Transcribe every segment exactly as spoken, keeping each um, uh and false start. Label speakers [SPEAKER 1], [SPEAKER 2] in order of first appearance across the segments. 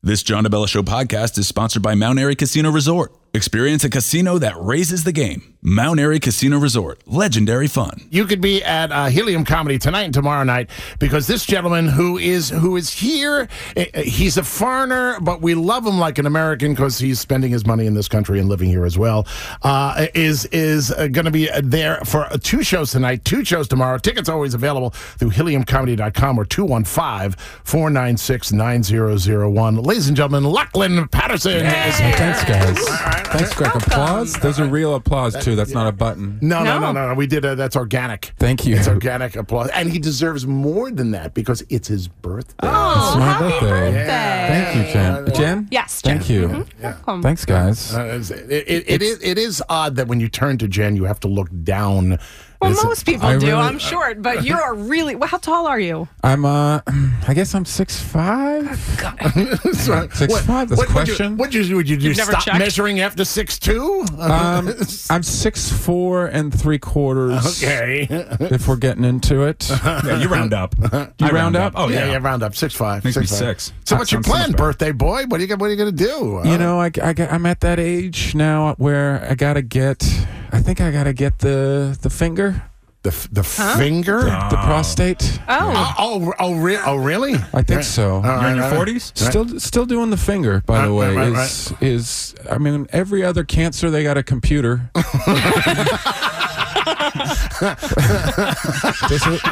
[SPEAKER 1] This John DeBella Show podcast is sponsored by Mount Airy Casino Resort. Experience a casino that raises the game. Mount Airy Casino Resort. Legendary fun.
[SPEAKER 2] You could be at uh, Helium Comedy tonight and tomorrow night because this gentleman who is who is here, he's a foreigner, but we love him like an American because he's spending his money in this country and living here as well, uh, is is going to be there for two shows tonight, two shows tomorrow. Tickets always available through helium comedy dot com or two one five, four nine six, nine zero zero one. Ladies and gentlemen, Lachlan Patterson
[SPEAKER 3] yeah.
[SPEAKER 2] is here.
[SPEAKER 3] Thanks, guys.
[SPEAKER 2] All right.
[SPEAKER 3] Thanks, Greg. Applause? Those are real applause, too. That's not a button.
[SPEAKER 2] No, no, no, no, no. We did a, that's organic.
[SPEAKER 3] Thank you.
[SPEAKER 2] It's organic applause. And he deserves more than that because it's his birthday.
[SPEAKER 4] Oh,
[SPEAKER 3] it's my
[SPEAKER 4] happy
[SPEAKER 3] birthday.
[SPEAKER 4] birthday.
[SPEAKER 2] Yeah.
[SPEAKER 3] Thank you, Jen. Jen?
[SPEAKER 4] Yes, Jen.
[SPEAKER 3] Thank you.
[SPEAKER 4] Mm-hmm.
[SPEAKER 2] Yeah.
[SPEAKER 4] Welcome.
[SPEAKER 3] Thanks, guys.
[SPEAKER 2] Uh, it, it, it, is, it is odd that when you turn to Jen, you have to look down.
[SPEAKER 4] Well,
[SPEAKER 2] It's-
[SPEAKER 4] most people
[SPEAKER 3] I
[SPEAKER 4] do.
[SPEAKER 3] really-
[SPEAKER 4] I'm short, but you are really. Well, how tall are you?
[SPEAKER 3] I'm, uh, I guess I'm six five.
[SPEAKER 2] That's right.
[SPEAKER 3] Six
[SPEAKER 2] What-
[SPEAKER 3] five, that's
[SPEAKER 2] what-
[SPEAKER 3] a
[SPEAKER 2] would you-
[SPEAKER 3] question.
[SPEAKER 2] Would you, would you,
[SPEAKER 4] You've
[SPEAKER 2] just
[SPEAKER 4] never
[SPEAKER 2] stop
[SPEAKER 4] checked?
[SPEAKER 2] measuring after six two?
[SPEAKER 3] Um, I'm six four and three quarters.
[SPEAKER 2] Okay.
[SPEAKER 3] If we're getting into it.
[SPEAKER 1] Yeah, you round up.
[SPEAKER 3] You
[SPEAKER 1] I
[SPEAKER 3] round up?
[SPEAKER 1] Oh,
[SPEAKER 2] yeah,
[SPEAKER 1] yeah.
[SPEAKER 2] yeah, round up. Six five.
[SPEAKER 1] Makes me
[SPEAKER 2] five.
[SPEAKER 1] six.
[SPEAKER 2] So
[SPEAKER 1] That
[SPEAKER 2] what's your
[SPEAKER 1] sounds so much
[SPEAKER 2] plan,
[SPEAKER 1] better.
[SPEAKER 2] birthday boy? What are you, what are you going to do?
[SPEAKER 3] You know, I, I, got- I'm at that age now where I got to get, I think I got to get the, the finger,
[SPEAKER 2] The, f- the finger?
[SPEAKER 3] the prostate.
[SPEAKER 4] Oh,
[SPEAKER 2] Oh, oh, oh, re- oh, really?
[SPEAKER 3] I think so.
[SPEAKER 2] All
[SPEAKER 1] You're
[SPEAKER 2] right,
[SPEAKER 1] in your
[SPEAKER 2] all right.
[SPEAKER 1] forties?
[SPEAKER 3] Still, still doing the finger. By the
[SPEAKER 2] Right,
[SPEAKER 3] way,
[SPEAKER 2] right, right,
[SPEAKER 3] is is I mean every other cancer they got a computer. Does it?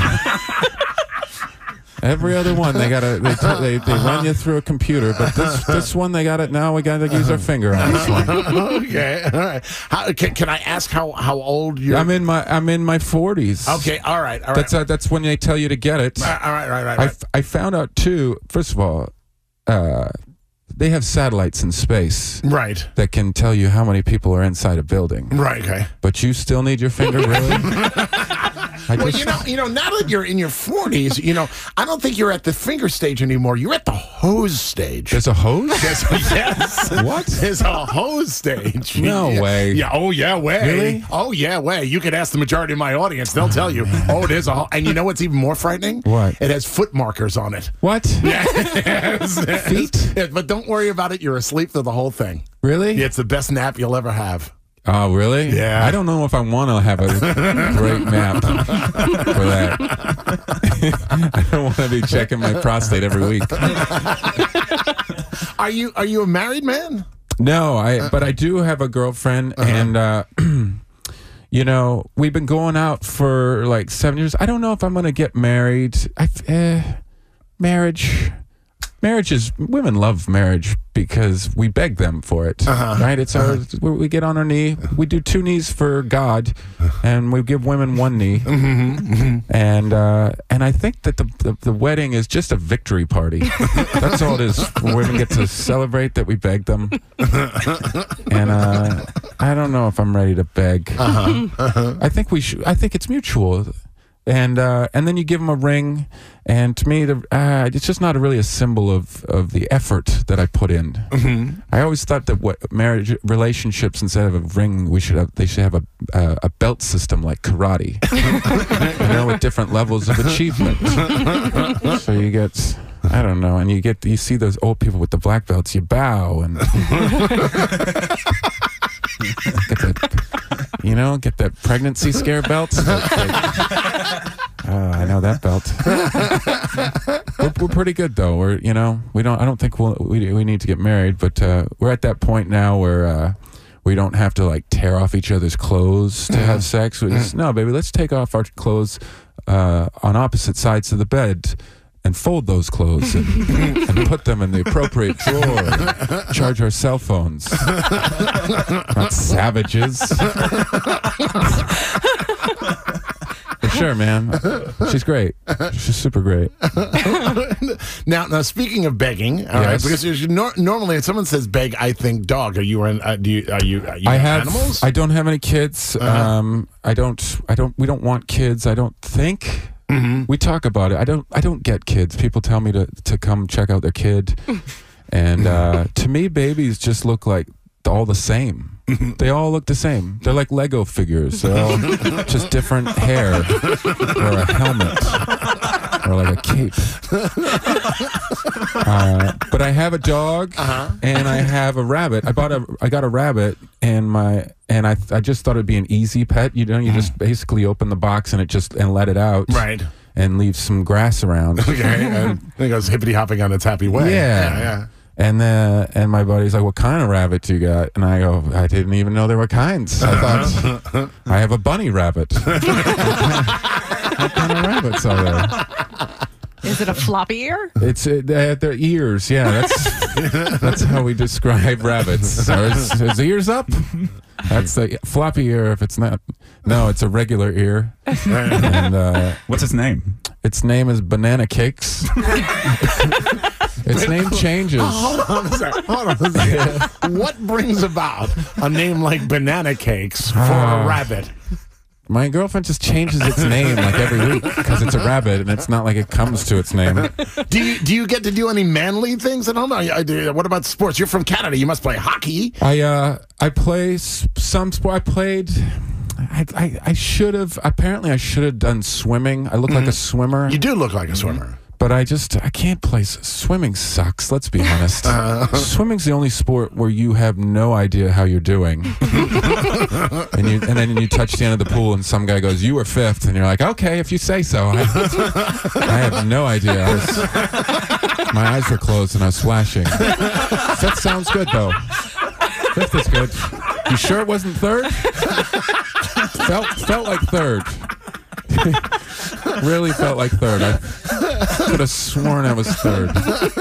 [SPEAKER 3] Every other one they got to they, t- they they run you through a computer, but this this one they got it now. We got to use our finger on this one.
[SPEAKER 2] Okay, all right. How, can, can I ask how, how old you're?
[SPEAKER 3] I'm in my I'm in my forties.
[SPEAKER 2] Okay, all right, all right.
[SPEAKER 3] That's uh, that's when they tell you to get it.
[SPEAKER 2] all right, all right, right,
[SPEAKER 3] I,
[SPEAKER 2] right.
[SPEAKER 3] f- I found out too. First of all, uh, they have satellites in space
[SPEAKER 2] Right,
[SPEAKER 3] that can tell you how many people are inside a building.
[SPEAKER 2] right, okay.
[SPEAKER 3] But you still need your finger, really? I
[SPEAKER 2] Well,
[SPEAKER 3] just,
[SPEAKER 2] you know, you know, now that you're in your forties, you know, I don't think you're at the finger stage anymore. You're at the hose stage.
[SPEAKER 3] there's a hose?
[SPEAKER 2] Yes, yes.
[SPEAKER 3] What?
[SPEAKER 2] There's a hose stage.
[SPEAKER 3] No
[SPEAKER 2] Yeah.
[SPEAKER 3] way.
[SPEAKER 2] Yeah. Oh, yeah, way.
[SPEAKER 3] Really?
[SPEAKER 2] Oh, yeah, way. You could ask the majority of my audience. They'll tell you. Oh, there's a ho-. And you know what's even more frightening?
[SPEAKER 3] What?
[SPEAKER 2] It has foot markers on it.
[SPEAKER 3] What?
[SPEAKER 2] Yes.
[SPEAKER 3] Feet?
[SPEAKER 2] Yeah, but don't worry about it. You're asleep through the whole thing.
[SPEAKER 3] Really?
[SPEAKER 2] It's the best nap you'll ever have.
[SPEAKER 3] Oh, really?
[SPEAKER 2] Yeah.
[SPEAKER 3] I don't know if I want to have a great nap for that. I don't want to be checking my prostate every week.
[SPEAKER 2] Are you Are you a married man?
[SPEAKER 3] No, I. But I do have a girlfriend,
[SPEAKER 2] Uh-huh.
[SPEAKER 3] and uh, you know, we've been going out for like seven years. I don't know if I'm going to get married. I, uh, marriage, marriage is women love marriage because we beg them for it,
[SPEAKER 2] Uh-huh.
[SPEAKER 3] right? It's our we we get on our knee. We do two knees for God, and we give women one knee. And uh, and I think that the, the the wedding is just a victory party. That's all it is. Women get to celebrate that we begged them. And uh, I don't know if I'm ready to beg.
[SPEAKER 2] Uh-huh. Uh-huh.
[SPEAKER 3] I think we should. I think it's mutual. And uh, and then you give them a ring, and to me, the, uh, it's just not a really a symbol of, of the effort that I put in.
[SPEAKER 2] Mm-hmm.
[SPEAKER 3] I always thought that what marriage relationships, instead of a ring, we should have they should have a uh, a belt system like karate, you know, with different levels of achievement. So you get. I don't know, and you get you see those old people with the black belts. You bow and get that, you know, get that pregnancy scare belt. Uh, I know that belt. we're, we're pretty good though. We're you know we don't. I don't think we'll, we we need to get married, but uh, we're at that point now where uh, we don't have to like tear off each other's clothes to have sex. We just, no, baby, let's take off our clothes uh, on opposite sides of the bed. And fold those clothes and, and put them in the appropriate drawer. And charge our cell phones. Not savages. For sure, man. She's great. She's super great.
[SPEAKER 2] Now, now speaking of begging, all right,
[SPEAKER 3] Yes.
[SPEAKER 2] because there's nor- normally when someone says beg, I think dog. Are you an? Uh, do you? Are you? Are you
[SPEAKER 3] I have.
[SPEAKER 2] animals?
[SPEAKER 3] I don't have any kids.
[SPEAKER 2] Uh-huh.
[SPEAKER 3] Um, I don't. I don't. We don't want kids. I don't think.
[SPEAKER 2] Mm-hmm.
[SPEAKER 3] We talk about it. I don't. I don't get kids. People tell me to to come check out their kid, and uh, to me, babies just look like all the same. They all look the same. They're like Lego figures. They're all just different hair or a helmet or like a cape. uh, but I have a dog
[SPEAKER 2] Uh-huh.
[SPEAKER 3] and I have a rabbit. I bought a, I got a rabbit, and my, and I, I just thought it'd be an easy pet. You know, you just basically open the box and it just and let it out,
[SPEAKER 2] Right.
[SPEAKER 3] and leave some grass around.
[SPEAKER 2] Okay. And it goes hippity hopping on its happy way.
[SPEAKER 3] Yeah.
[SPEAKER 2] Yeah. yeah.
[SPEAKER 3] And uh, and my buddy's like, "What kind of rabbit do you got?" And I go, "I didn't even know there were kinds. I thought I have a bunny rabbit." What kind of rabbits are there?
[SPEAKER 4] Is it a floppy ear?
[SPEAKER 3] It's uh, they have their ears. Yeah, that's that's how we describe rabbits. Are his, his ears up? That's the floppy ear. If it's not, no, it's a regular ear. And uh,
[SPEAKER 1] What's his name?
[SPEAKER 3] its name is Banana Cakes. Its name changes.
[SPEAKER 2] Hold on a second. Hold on a second. What brings about a name like Banana Cakes for
[SPEAKER 3] Ah.
[SPEAKER 2] a rabbit?
[SPEAKER 3] My girlfriend just changes its name like every week because it's a rabbit, and it's not like it comes to its name.
[SPEAKER 2] Do you do you get to do any manly things at home? I, I, what about sports? You're from Canada. You must play hockey.
[SPEAKER 3] I uh I play s- some sport. I played. I I, I should have. Apparently, I should have done swimming. I look like a swimmer.
[SPEAKER 2] You do look like a swimmer.
[SPEAKER 3] But I just, I can't play. s- Swimming sucks, let's be honest. Swimming's the only sport where you have no idea how you're doing. and, you, and then you touch the end of the pool and some guy goes, "You were fifth." And you're like, "Okay, if you say so." I, I have no idea. I was, my eyes were closed and I was splashing. Fifth sounds good, though. Fifth is good. You sure it wasn't third? felt, felt like third. Really felt like third. I could have sworn I was third.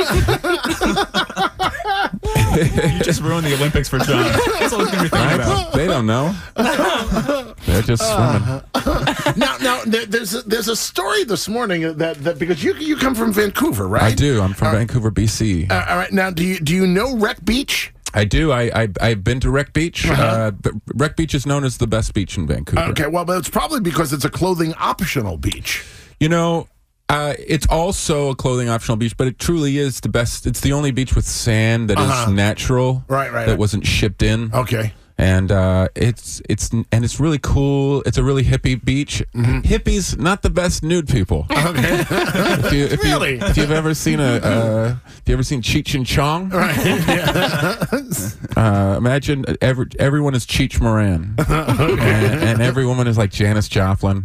[SPEAKER 1] You just ruined the Olympics for John. That's all he's going to be thinking
[SPEAKER 3] Right?
[SPEAKER 1] about.
[SPEAKER 3] They don't know. They're just swimming.
[SPEAKER 2] Now, now there, there's a, there's a story this morning that, that because you you come from Vancouver, right?
[SPEAKER 3] I do. I'm from Vancouver, B C.
[SPEAKER 2] Uh, all right. Now, do you do you know Wreck Beach?
[SPEAKER 3] I do. I, I, I've been to Wreck Beach. Uh, but Wreck Beach is known as the best beach in Vancouver.
[SPEAKER 2] Okay. Well, but it's probably because it's a clothing optional beach.
[SPEAKER 3] You know, uh, it's also a clothing optional beach, but it truly is the best. It's the only beach with sand that is
[SPEAKER 2] Uh-huh.
[SPEAKER 3] natural.
[SPEAKER 2] Right, right.
[SPEAKER 3] That wasn't shipped in.
[SPEAKER 2] Okay.
[SPEAKER 3] And uh, it's it's and it's really cool. It's a really hippie beach. Hippies, not the best nude people.
[SPEAKER 2] Okay.
[SPEAKER 3] If, you, if,
[SPEAKER 2] Really?
[SPEAKER 3] you, if you've ever seen a, uh, if you ever seen Cheech and Chong,
[SPEAKER 2] Right. Yeah.
[SPEAKER 3] uh, imagine every, everyone is Cheech Moran, and, and every woman is like Janis Joplin.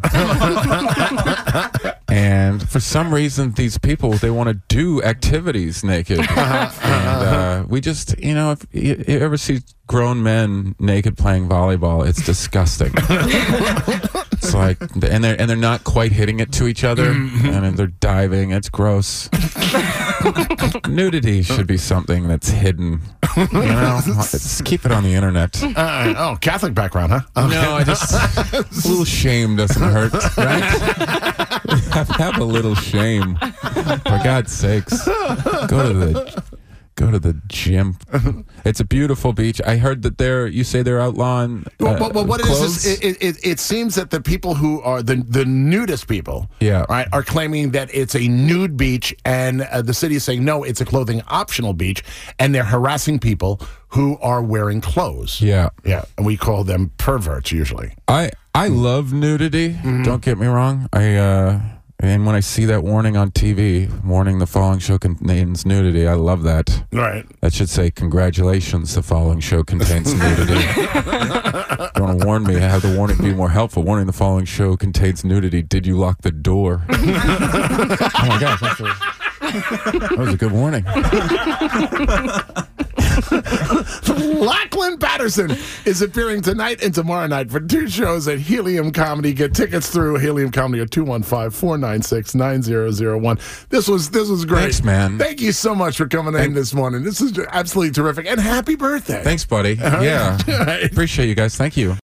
[SPEAKER 3] And for some reason, these people, they want to do activities naked. And uh, we just, you know, if you, you ever see grown men naked playing volleyball, it's disgusting. It's like, and they're and they're not quite hitting it to each other, and they're diving. It's gross. Nudity should be something that's hidden. You know, just keep it on the internet.
[SPEAKER 2] Uh, oh, Catholic background, huh? Okay.
[SPEAKER 3] No, I just a little shame doesn't hurt, right? have, have a little shame, for God's sakes. Go to the go to the gym. It's a beautiful beach. I heard that they're. You say they're outlawing. Uh,
[SPEAKER 2] Well, well, well, what it
[SPEAKER 3] clothes?
[SPEAKER 2] is is it, it, it seems that the people who are the the nudist people,
[SPEAKER 3] Yeah.
[SPEAKER 2] right, are claiming that it's a nude beach, and uh, the city is saying no, it's a clothing optional beach, and they're harassing people who are wearing clothes.
[SPEAKER 3] Yeah.
[SPEAKER 2] Yeah, and we call them perverts usually.
[SPEAKER 3] I I love nudity. Don't get me wrong. I uh, and when I see that warning on T V, warning the following show contains nudity, I love that.
[SPEAKER 2] Right.
[SPEAKER 3] That should say, "Congratulations, the following show contains nudity." You want to warn me? Have the warning be more helpful. Warning: the following show contains nudity. Did you lock the door? Oh my gosh, that's a, that was a good warning.
[SPEAKER 2] Lachlan Patterson is appearing tonight and tomorrow night for two shows at Helium Comedy. Get tickets through Helium Comedy at two one five, four nine six, nine zero zero one. This was this was great.
[SPEAKER 3] Thanks, man.
[SPEAKER 2] Thank you so much for coming in this morning. This is absolutely terrific. And happy birthday.
[SPEAKER 3] Thanks, buddy. Yeah,
[SPEAKER 2] All right.
[SPEAKER 3] appreciate you guys. Thank you.